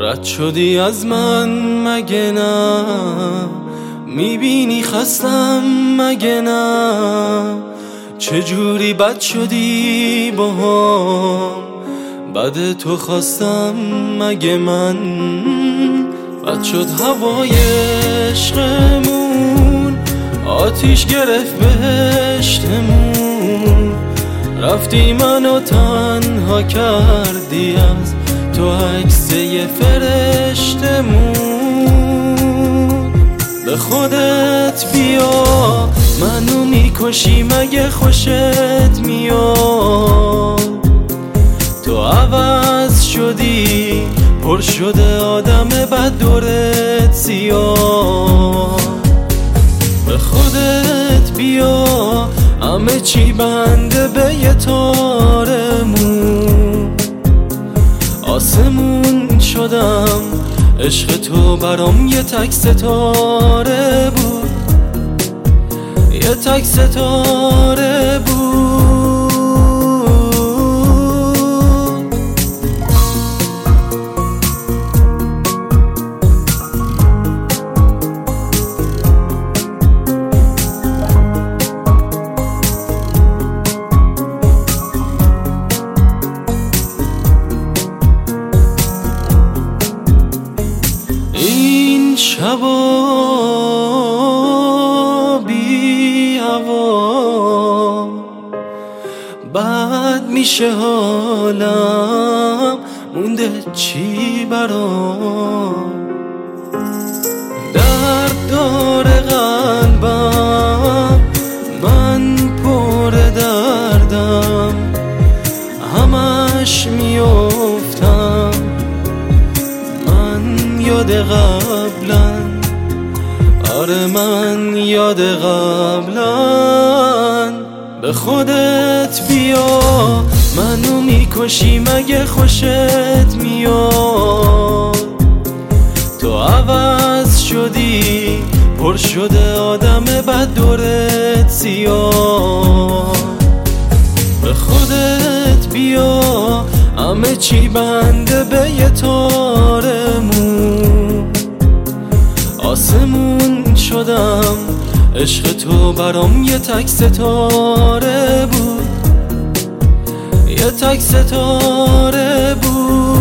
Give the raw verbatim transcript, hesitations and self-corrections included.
رد شدی از من مگه نه؟ میبینی خستم مگه نه؟ چجوری بد شدی با هم؟ بد تو خواستم مگه من؟ بد شد هوای عشقمون، آتیش گرفت بهشتمون، رفتی منو تنها کردی، از تو عکس یه فرشتمون. به خودت بیا، منو میکشی مگه خوشت میاد؟ تو عوض شدی، پر شده آدم بد دورت سیاه. به خودت بیا، همه چی بنده به یه تارمون. آسمون شدم، عشق تو برام یه تک ستاره بود، یه تک ستاره بود. این شبا بی هوا بد میشه حالم، مونده چی برام؟ درد داره قلبم، من پر دردم، همش میافتم یاد قبلا. آره من یاد قبلا. به خودت بیا، منو میکشی مگه خوشت میاد؟ تو عوض شدی، پر شده آدم بد دورت سیاه. به خودت بیا، همه چی بنده به یه تارمون. آسمون شدم، عشق تو برام یه تک ستاره بود، یه تک ستاره بود.